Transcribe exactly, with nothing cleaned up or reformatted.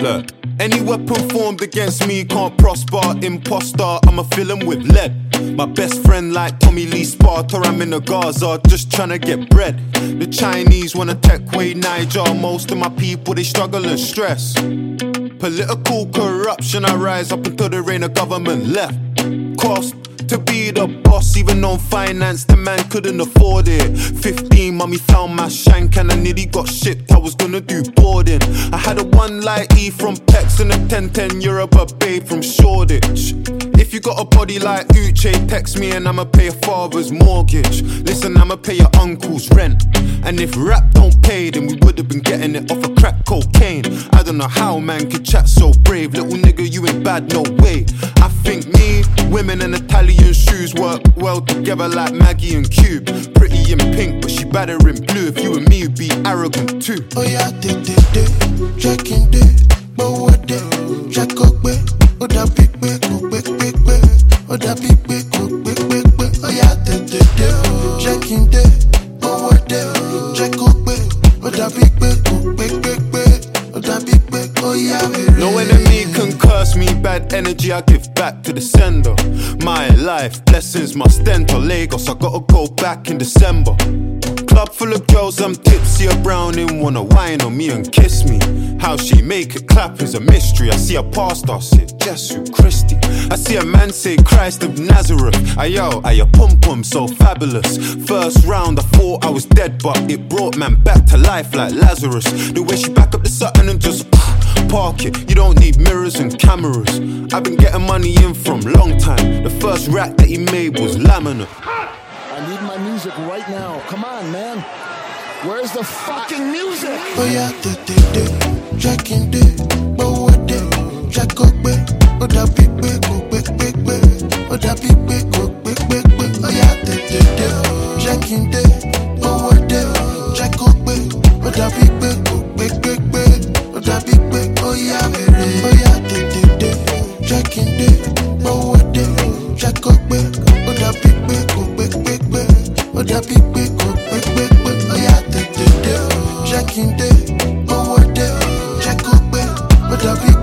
Look, any weapon formed against me can't prosper. Imposter, I'ma fill him with lead. My best friend like Tommy Lee Sparta, I'm in the Gaza just tryna get bread. The Chinese wanna take away Niger, most of my people they struggle and stress. Political corruption, I rise up until there ain't a government left. Cost to be the boss, even on finance, the man couldn't afford it. Fifteen, mummy found my shank and I nearly got shipped, I was gonna do boarding. I had a one light E from Pex and a ten ten Europe a babe from Shoreditch. If you got a body like Uche, text me and I'ma pay a father's mortgage. Listen, I'ma pay your uncle's rent. And if rap don't pay, then we would've been getting it off of crack cocaine. I don't know how man could chat so brave. Little nigga, you ain't bad, no way. I think me, women and Italian shoes work well together like Maggie and Cube. Pretty in pink, but she better in blue. If you and me would be arrogant too. Oh yeah, de de de, checking de, but what de, check up be, oh that big big, oh big big big, oh that big big, oh big big big. Oh yeah, de de de, checking de, but what de, check up be, oh that big big, oh big big big, oh that big big, oh yeah. No enemy can curse me, bad energy I give back to the sender. My life, blessings must enter Lagos, I gotta go back in December. Club full of girls, I'm tipsy, a browning, wanna wine on me and kiss me. How she make it clap is a mystery. I see a pastor say, Jesus Christi. I see a man say, Christ of Nazareth. Ayo, ayo, pum pum, so fabulous. First round, I thought I was dead, but it brought man back to life like Lazarus. The way she back up the Sutton and just uh, park it. You don't need mirrors and cameras. I've been getting money in from long time. The first rack that he made was laminate. I need my music right now. Come on, man. Where's the fucking music? Oh yeah, de de de, checking de, but what de, check up be, oh that big big, oh big big big, oh that big big, oh big big big. Oh yeah, de de de, checking de, but what de, check up be, oh that big big, oh big big big, oh that big big. Oh yeah, oh yeah, de de de, checking de, but what de, check up be, oh that big big, oh big big big, oh that big big, oh big big big. Oh yeah, de de de, checking de, oh what de, check up be, oh that big